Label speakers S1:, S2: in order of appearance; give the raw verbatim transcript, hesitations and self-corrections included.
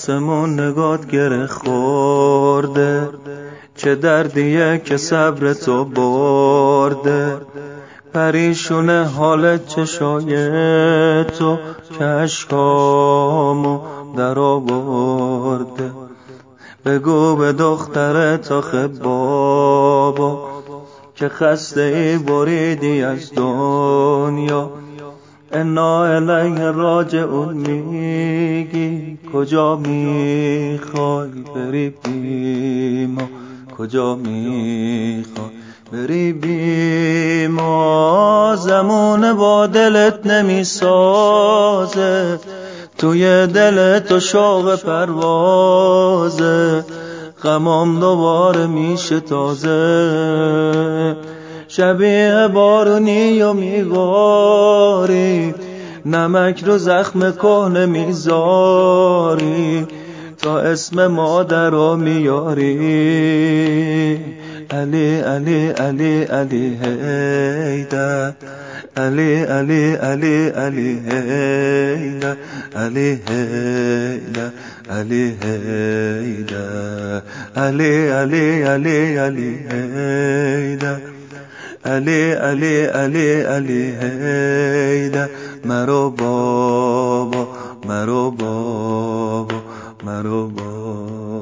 S1: آسمون نگات گره خورده، چه دردیه که صبر تو برده. پریشونه حال چشای تو که اشکامو در آورده. بگو به دخترت آخه بابا که خسته ای بریدی از دنیا. انا الیه راجعون میگی کجا میخوای بری بی ما، کجا میخوای بری بی ما. زمونه با دلت نمیسازه، توی دل تو شوق پروازه. غمام دوباره میشه تازه، شبیه بارونی و میباری، نمک رو زخم کهنه میذاری، تا اسم مادر رو میاری. علی علی علی علی حیدر، علی علی علی علی حیدر، علی حیدر، علی حیدر، علی علی علی علی حیدر، علی علی علی علی حیدر. مرو بابا، مرو بابا، مرو بابا.